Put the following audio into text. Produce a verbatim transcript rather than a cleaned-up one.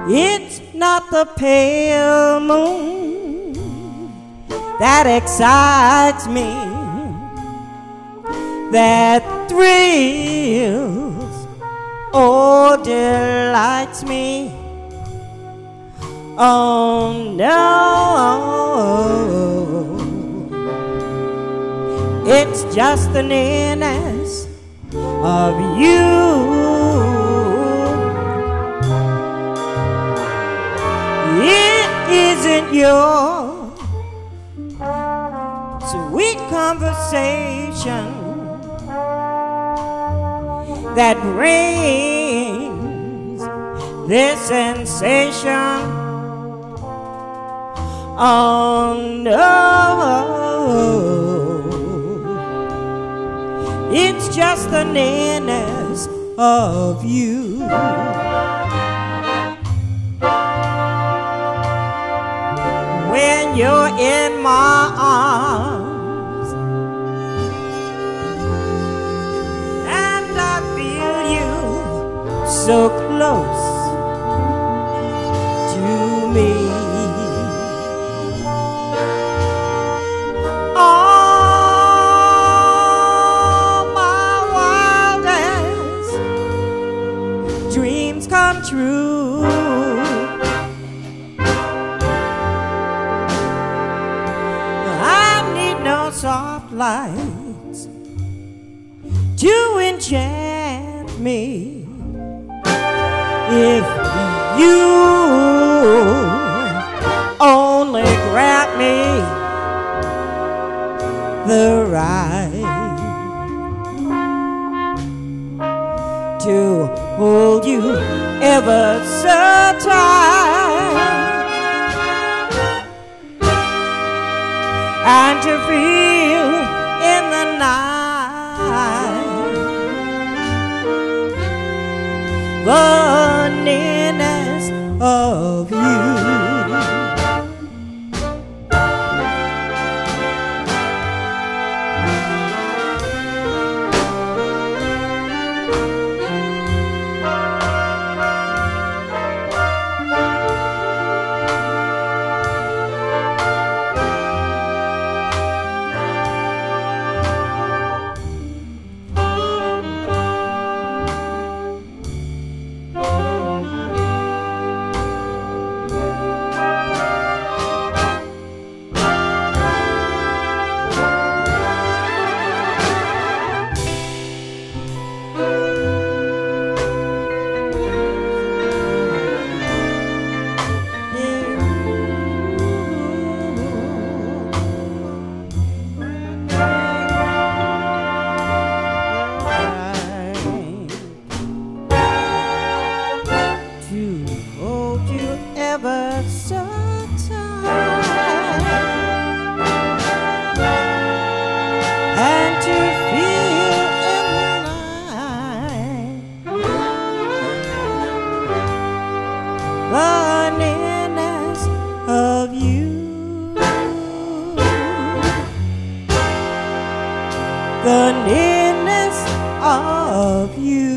It's not the pale moon that excites me, that thrills or delights me. Oh no, it's just the nearness of you. It isn't your sweet conversation that brings this sensation. Oh no, it's just the nearness of you. When you're in my arms and I feel you so close to me, all my wildest dreams come true. Soft lights to enchant me. If you only grant me the right to hold you ever so tight and to feel in the night the nearness of you. Ever so tight and to feel in the night the nearness of you, the nearness of you.